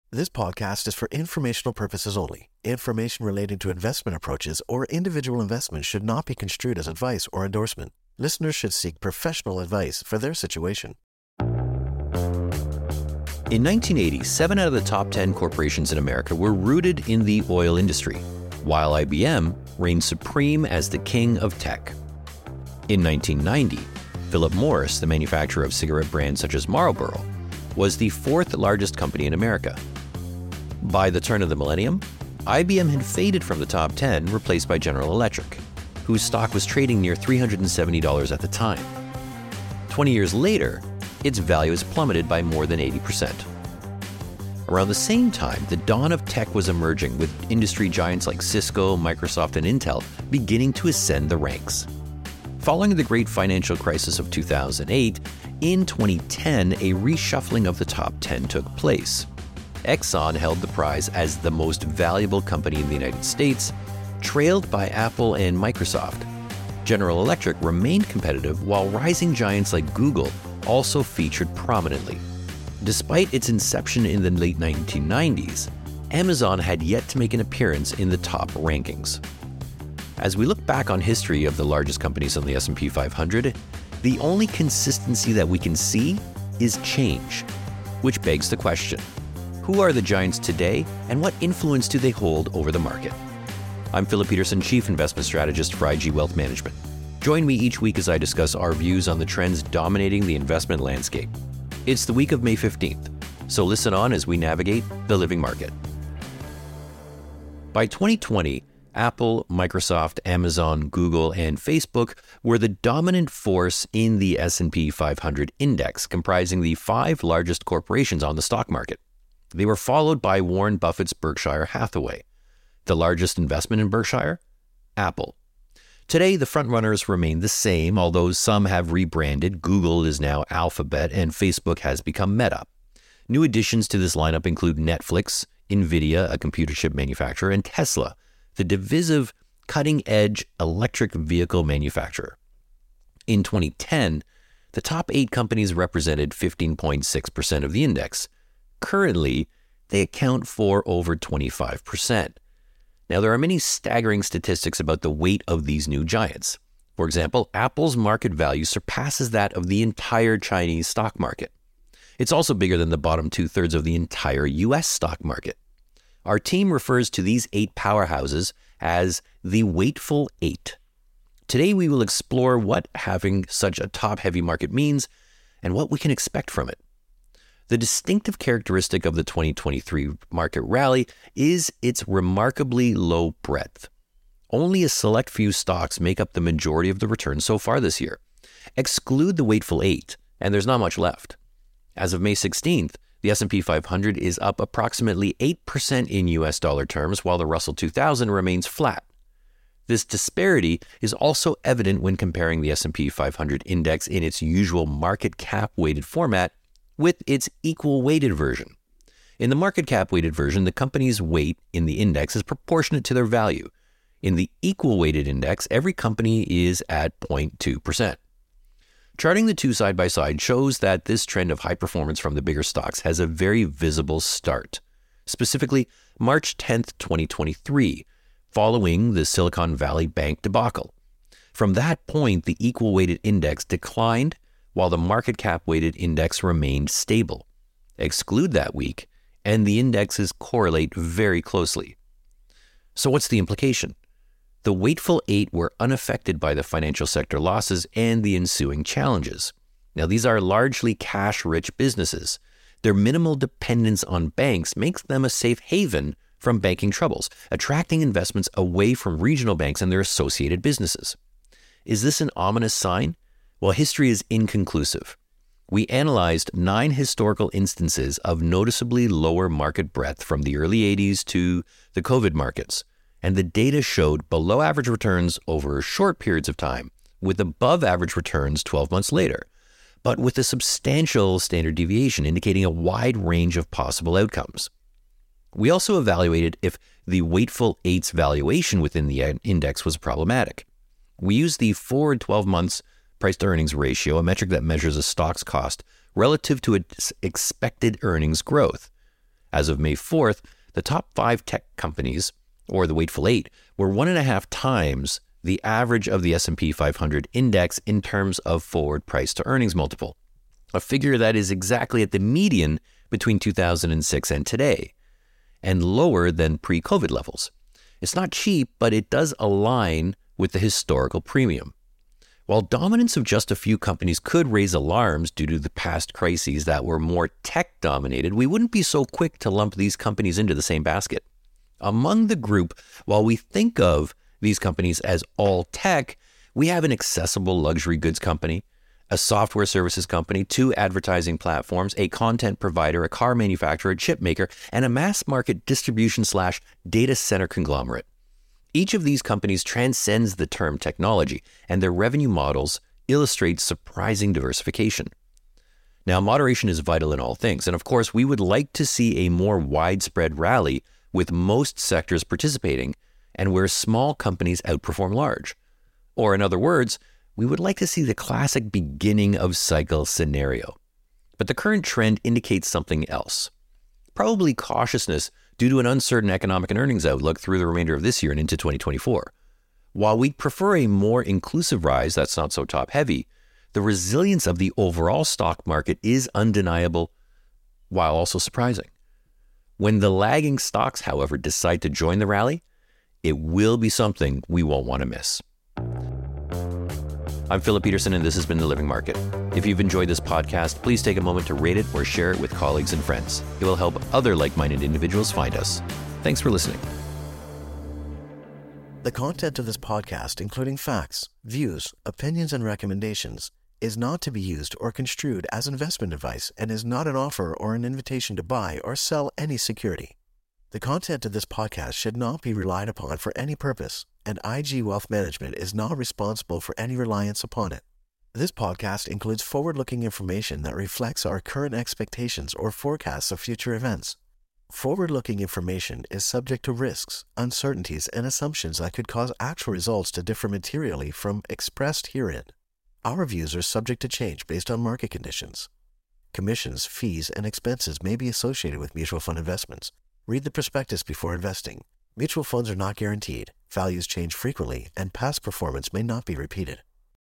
This podcast is for informational purposes only. Information relating to investment approaches or individual investments should not be construed as advice or endorsement. Listeners should seek professional advice for their situation. In 1980, 7 out of the top 10 corporations in America were rooted in the oil industry, while IBM reigned supreme as the king of tech. In 1990, Philip Morris, the manufacturer of cigarette brands such as Marlboro, was the 4th largest company in America. By the turn of the millennium, IBM had faded from the top 10, replaced by General Electric, whose stock was trading near $370 at the time. 20 years later, its value has plummeted by more than 80%. Around the same time, the dawn of tech was emerging, with industry giants like Cisco, Microsoft, and Intel beginning to ascend the ranks. Following the great financial crisis of 2008, in 2010, a reshuffling of the top 10 took place. Exxon held the prize as the most valuable company in the United States, trailed by Apple and Microsoft. General Electric remained competitive, while rising giants like Google also featured prominently. Despite its inception in the late 1990s, Amazon had yet to make an appearance in the top rankings. As we look back on history of the largest companies on the S&P 500, the only consistency that we can see is change, which begs the question: who are the giants today, and what influence do they hold over the market? I'm Philip Peterson, Chief Investment Strategist for IG Wealth Management. Join me each week as I discuss our views on the trends dominating the investment landscape. It's the week of May 15th, so listen on as we navigate the living market. By 2020, Apple, Microsoft, Amazon, Google, and Facebook were the dominant force in the S&P 500 index, comprising the 5 largest corporations on the stock market. They were followed by Warren Buffett's Berkshire Hathaway. The largest investment in Berkshire? Apple. Today, the frontrunners remain the same, although some have rebranded. Google is now Alphabet, and Facebook has become Meta. New additions to this lineup include Netflix, NVIDIA, a computer chip manufacturer, and Tesla, the divisive, cutting-edge electric vehicle manufacturer. In 2010, the top 8 companies represented 15.6% of the index. Currently, they account for over 25%. Now, there are many staggering statistics about the weight of these new giants. For example, Apple's market value surpasses that of the entire Chinese stock market. It's also bigger than the bottom 2/3 of the entire US stock market. Our team refers to these 8 powerhouses as the Weightful 8. Today, we will explore what having such a top-heavy market means and what we can expect from it. The distinctive characteristic of the 2023 market rally is its remarkably low breadth. Only a select few stocks make up the majority of the return so far this year. Exclude the Weightful 8, and there's not much left. As of May 16th, the S&P 500 is up approximately 8% in US dollar terms, while the Russell 2000 remains flat. This disparity is also evident when comparing the S&P 500 index in its usual market cap-weighted format with its equal-weighted version. In the market cap-weighted version, the company's weight in the index is proportionate to their value. In the equal-weighted index, every company is at 0.2%. Charting the two side by side shows that this trend of high performance from the bigger stocks has a very visible start. Specifically, March 10th, 2023, following the Silicon Valley Bank debacle. From that point, the equal-weighted index declined, while the market cap-weighted index remained stable. Exclude that week, and the indexes correlate very closely. So what's the implication? The Weightful 8 were unaffected by the financial sector losses and the ensuing challenges. Now, these are largely cash-rich businesses. Their minimal dependence on banks makes them a safe haven from banking troubles, attracting investments away from regional banks and their associated businesses. Is this an ominous sign? Well, history is inconclusive. We analyzed 9 historical instances of noticeably lower market breadth from the early 80s to the COVID markets, and the data showed below average returns over short periods of time, with above average returns 12 months later, but with a substantial standard deviation indicating a wide range of possible outcomes. We also evaluated if the Weightful 8's valuation within the index was problematic. We used the forward 12 months price-to-earnings ratio, a metric that measures a stock's cost relative to its expected earnings growth. As of May 4th, the top 5 tech companies, or the Weightful 8, were 1.5 times the average of the S&P 500 index in terms of forward price to earnings multiple, a figure that is exactly at the median between 2006 and today, and lower than pre-COVID levels. It's not cheap, but it does align with the historical premium. While dominance of just a few companies could raise alarms due to the past crises that were more tech-dominated, we wouldn't be so quick to lump these companies into the same basket. Among the group, while we think of these companies as all tech, we have an accessible luxury goods company, a software services company, 2 advertising platforms, a content provider, a car manufacturer, a chip maker, and a mass market distribution/data center conglomerate. Each of these companies transcends the term technology, and their revenue models illustrate surprising diversification. Now, moderation is vital in all things, and of course, we would like to see a more widespread rally with most sectors participating and where small companies outperform large. Or in other words, we would like to see the classic beginning of cycle scenario. But the current trend indicates something else. Probably cautiousness due to an uncertain economic and earnings outlook through the remainder of this year and into 2024. While we'd prefer a more inclusive rise that's not so top-heavy, the resilience of the overall stock market is undeniable while also surprising. When the lagging stocks, however, decide to join the rally, it will be something we won't want to miss. I'm Philip Peterson, and this has been The Living Market. If you've enjoyed this podcast, please take a moment to rate it or share it with colleagues and friends. It will help other like-minded individuals find us. Thanks for listening. The content of this podcast, including facts, views, opinions, and recommendations, is not to be used or construed as investment advice and is not an offer or an invitation to buy or sell any security. The content of this podcast should not be relied upon for any purpose, and IG Wealth Management is not responsible for any reliance upon it. This podcast includes forward-looking information that reflects our current expectations or forecasts of future events. Forward-looking information is subject to risks, uncertainties, and assumptions that could cause actual results to differ materially from expressed herein. Our views are subject to change based on market conditions. Commissions, fees, and expenses may be associated with mutual fund investments. Read the prospectus before investing. Mutual funds are not guaranteed, values change frequently, and past performance may not be repeated.